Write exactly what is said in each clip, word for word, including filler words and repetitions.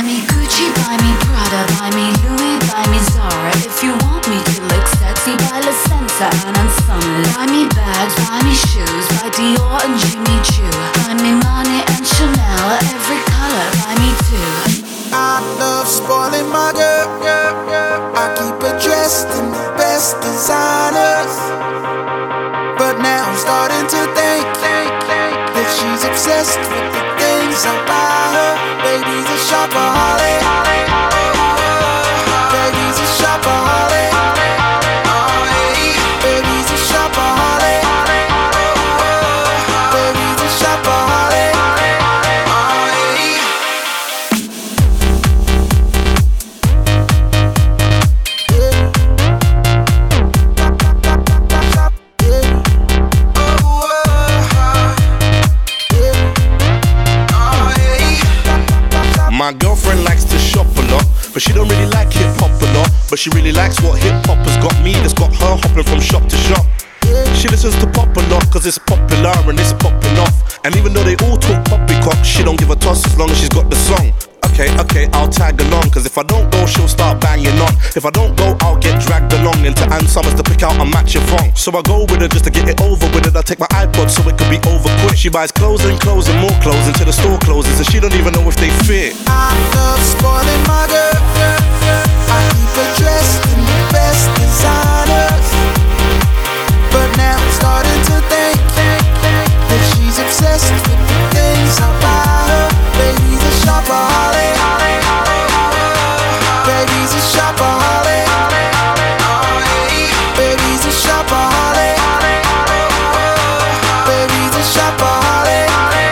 me Gucci, buy me Prada, buy me Louis, buy me Zara. If you want me to look sexy, buy La Senza and Summer. Buy me bags, buy me shoes, buy Dior and Jimmy Choo. Buy me money and Chanel, every color, buy me too. I love spoiling my girl. I keep her dressed in the best designers, but now I'm starting to think that she's obsessed with the things I buy her. Baby's a shopaholic. Baby's a shopaholic. Baby's a shopaholic. Baby's a shopaholic. My girlfriend likes to shop a lot, but she don't really like hip-hop a lot. But she really likes what hip-hop has got me, that's got her hopping from shop to shop. She listens to pop a lot, cause it's popular and it's popping off. And even though they all talk poppycock, she don't give a toss as long as she's got the song. Okay, okay, I'll tag along, cause if I don't go, she'll start banging on. If I don't go, I'll get dragged along into Ann Summers to pick out a matching phone. So I go with her just to get it over with it. I take my iPod so it could be over quick. She buys clothes and clothes and more clothes until the store closes, and she don't even know if they fit. I love spoiling my girl. I keep her dressed in the best designers, but now I'm starting to think that she's obsessed with the things I buy her. Baby's a shopaholic. Baby's a shopaholic. Baby's a shopaholic. Baby's a shopaholic.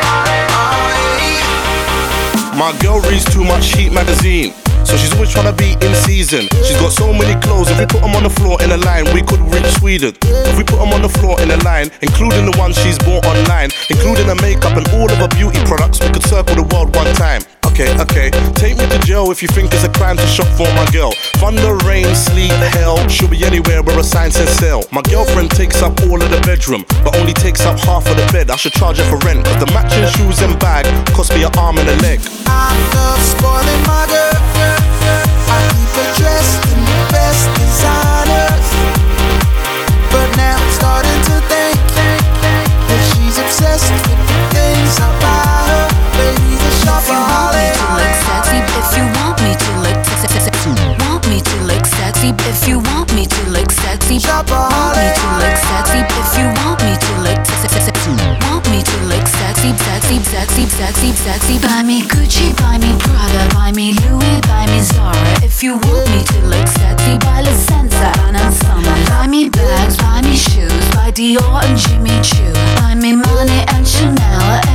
My girl reads too much Heat magazine, so she's always trying to be in season. She's got so many clothes, if we put them on the floor in a line, we could reach Sweden. If we put them on the floor in a line, including the ones she's bought online, including her makeup and all of her beauty products, we could circle the world one time. Okay, okay, take me to jail if you think it's a crime to shop for my girl. Thunder, rain, sleet, hell, she'll be anywhere where a sign says sell. My girlfriend takes up all of the bedroom, but only takes up half of the bed. I should charge her for rent, cause the matching shoes and bag cost me an arm and a leg. I love spoiling my girl. I keep her dressed in the best designers, but now I'm starting to think that she's obsessed with the things I buy her. Baby's a shopaholic. If you want me to look sexy, want me to look sexy. If you want me to look sexy, want me to look sexy. If you want me to look sexy, want me to look sexy, sexy, sexy, sexy, sexy. Buy me Gucci, buy me Prada, buy me Louis, buy me Zara. If you want me to look sexy, buy La Senza and Summer. Buy me bags, buy me shoes, buy Dior and Jimmy Choo. Buy me money and Chanel.